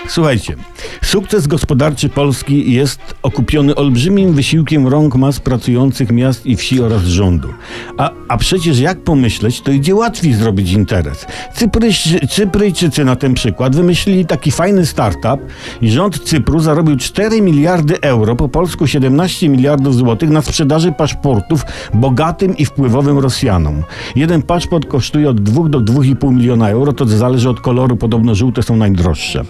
Słuchajcie, sukces gospodarczy Polski jest okupiony olbrzymim wysiłkiem rąk mas pracujących miast i wsi oraz rządu. A przecież jak pomyśleć, to idzie łatwiej zrobić interes. Cypryjczycy na ten przykład wymyślili taki fajny startup i rząd Cypru zarobił 4 miliardy euro, po polsku 17 miliardów złotych na sprzedaży paszportów bogatym i wpływowym Rosjanom. Jeden paszport kosztuje od 2 do 2,5 miliona euro, to zależy od koloru, podobno żółte są najdroższe.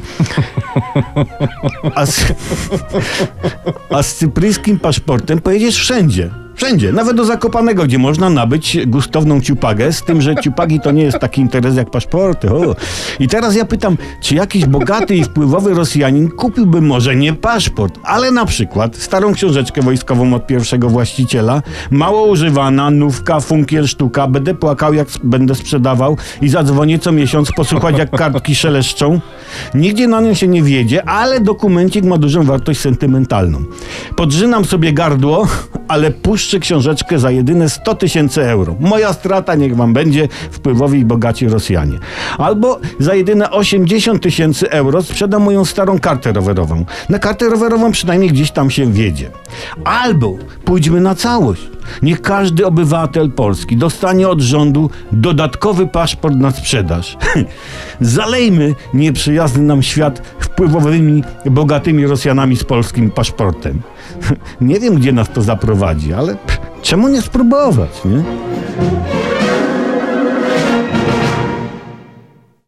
A z cypryjskim paszportem pojedziesz wszędzie. Wszędzie, nawet do Zakopanego, gdzie można nabyć gustowną ciupagę, z tym, że ciupagi to nie jest taki interes jak paszporty. O. I teraz ja pytam, czy jakiś bogaty i wpływowy Rosjanin kupiłby może nie paszport, ale na przykład starą książeczkę wojskową od pierwszego właściciela, mało używana, nówka, funkiel, sztuka, będę płakał jak będę sprzedawał i zadzwonię co miesiąc posłuchać jak kartki szeleszczą. Nigdzie na nią się nie wiedzie, ale dokumencik ma dużą wartość sentymentalną. Podrzynam sobie gardło, ale puszczę książeczkę za jedyne 100 000 euro. Moja strata, niech wam będzie, wpływowi i bogaci Rosjanie. Albo za jedyne 80 000 euro sprzedam moją starą kartę rowerową. Na kartę rowerową przynajmniej gdzieś tam się wiedzie. Albo pójdźmy na całość. Niech każdy obywatel Polski dostanie od rządu dodatkowy paszport na sprzedaż. Zalejmy nieprzyjazny nam świat wpływowymi, bogatymi Rosjanami z polskim paszportem. Nie wiem, gdzie nas to zaprowadzi, ale czemu nie spróbować, nie?